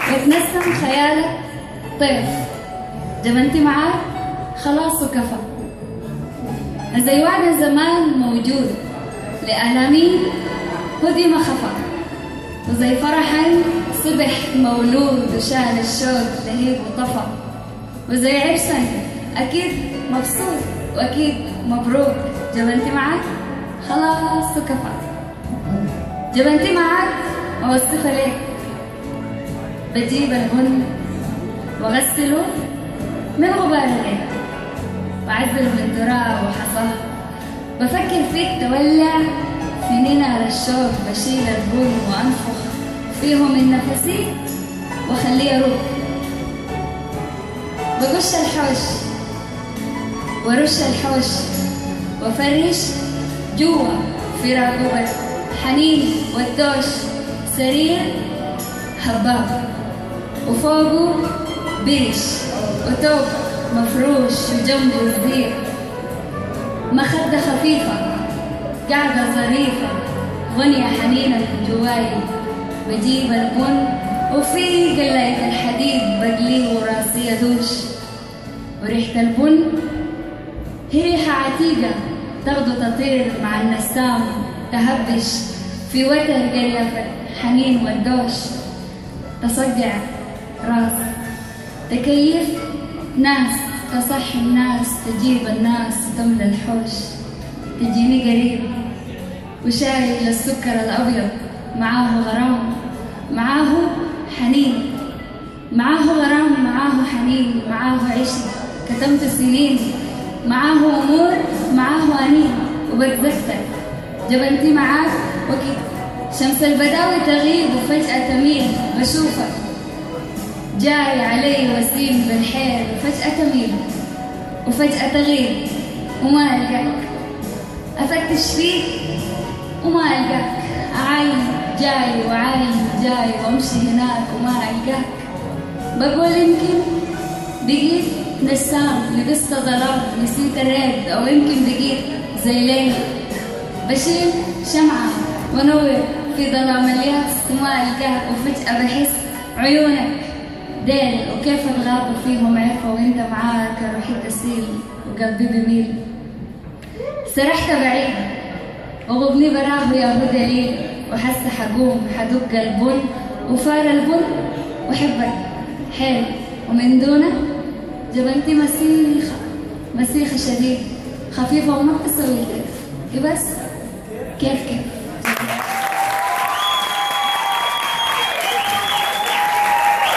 وتنسم خيالك طيف، جبنتي معاك خلاص وكفى. زي وعد زمان موجود لألامي هدي ما خفى، وزي فرحي صبح مولود وشال الشوق لهيب وطفى، وزي عرسك أكيد مبسوط وأكيد مبروك. جبنتي معاك خلاص وكفى. جبنتي معاك أوصفها ليك، بجيب البن وأغسله من غبار الليل، وأعزله من تراب وحصاه، بفكر فيك تولع سنين على الشوق، بشيل البن وأنفخ فيه من نفسي وأخليه يروح، بقش الحوش ورش الحوش وفرش جوا في رقبة حنين والدوش، سرير هباب وفوقه بيش وتوب مفروش وجنبه زبير، مخدة خفيفة قاعدة ظريفة، غنية حنينة من جواي، بجيب البن وفي قلاية الحديد بقليه وراسي يدوش، وريحة البن هي ريحة عتيقة تاخده تطير مع النسام، تهبش في وتر قرية حنين والدوش، تصقع راس تكيف ناس، تصحي الناس، تجيب الناس، تملى الحوش، تجيني قريب وشايل السكر الأبيض، معاه غرام معاه حنين، معاه غرام معاه حنين، معاه عشق كتمت سنين، معاه أمور معاه أنين، وبتذكر جبنتي معاك وكده، شمس البداوي تغيب وفجأة تميل، بشوفك جاي علي وسيم بالحيل، وفجأة تميل وفجأة تغيب وما ألقاك، أفتش فيك وما ألقاك، أعاين جاي وعاين جاي وأمشي هناك وما ألقاك، بقول يمكن بقيت نسام لبست ظلام نسيت الريد، أو يمكن بقيت زي ليلى بشيل شمعة ونور في ظلام الياس وما ألقاك، وفجأة بحس عيونك ديل وكيف الغابوا فيهم عرفوا، وانت معاك روحي تسيل وقلبي بميل، سرحت بعيد وغبني براه يا هو دليل، وحس حقوم حدق البن وفار البن، وحبك حيل ومن دونك جبنتي مسيخة شديد، خفيفة وما بتسوي كيف، بس كيف